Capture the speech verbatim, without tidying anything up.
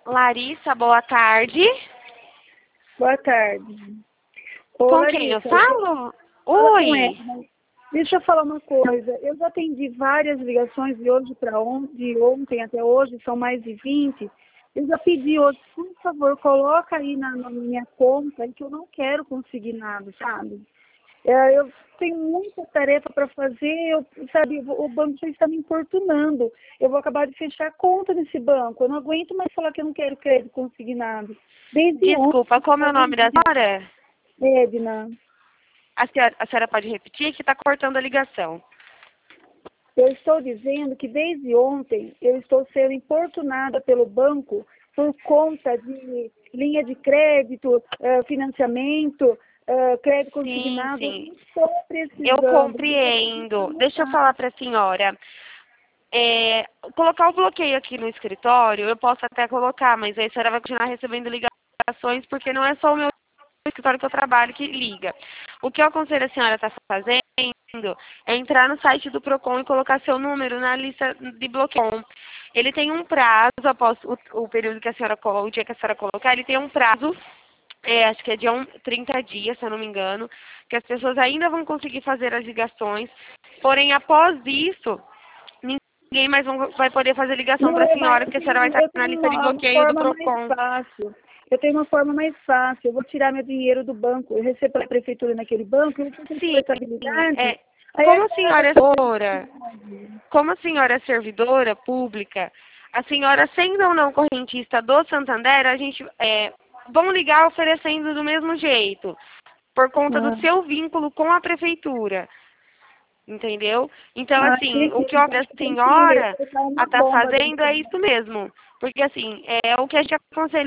Larissa, boa tarde. Boa tarde. Ô, Com Larissa, quem eu falo? fala com Oi. ela. Deixa eu falar uma coisa. Eu já atendi várias ligações de hoje para ontem, de ontem até hoje, são mais de vinte. Eu já pedi hoje, por favor, coloca aí na, na minha conta que eu não quero conseguir nada, sabe? É, eu tenho muita tarefa para fazer, eu, sabe, o banco já está me importunando. Eu vou acabar de fechar a conta nesse banco. Eu não aguento mais falar que eu não quero crédito consignado. Desde Desculpa, ontem, como é o nome da senhora? Edna, A senhora, a senhora pode repetir que está cortando a ligação. eu estou dizendo que desde ontem eu estou sendo importunada pelo banco por conta de linha de crédito, eh, financiamento, eh, crédito Sim, consignado. Eu sim. não estou Eu precisando. compreendo. Deixa eu falar para a senhora. É, colocar o bloqueio aqui no escritório, eu posso até colocar, mas aí a senhora vai continuar recebendo ligações, porque não é só o meu escritório que eu trabalho que liga. O que eu aconselho a senhora estar fazendo é entrar no site do Procon e colocar seu número na lista de bloqueio. Ele tem um prazo, após o, o período que a senhora colocar, o dia que a senhora colocar, ele tem um prazo, é, acho que é de um, trinta dias, se eu não me engano, que as pessoas ainda vão conseguir fazer as ligações, porém, após isso, ninguém mais vão, vai poder fazer ligação Não, para a é, mas senhora, eu porque a senhora vai tenho, estar eu na tenho lista de uma, uma bloqueio do forma mais Procon. fácil. Eu tenho uma forma mais fácil. Eu vou tirar meu dinheiro do banco. Eu recebo pela prefeitura naquele banco, eu vou ter Sim, portabilidade. é, Aí como a acaba senhora é com servidora, como a senhora é servidora pública, a senhora sendo ou não correntista do Santander, a gente é, vão ligar oferecendo do mesmo jeito, por conta do ah, seu vínculo com a prefeitura, entendeu? Então, ah, assim, o entendi. que eu, Então, a você tem que senhora colocar a uma tá bomba fazendo dentro. é isso mesmo, porque assim, é o que a gente aconselha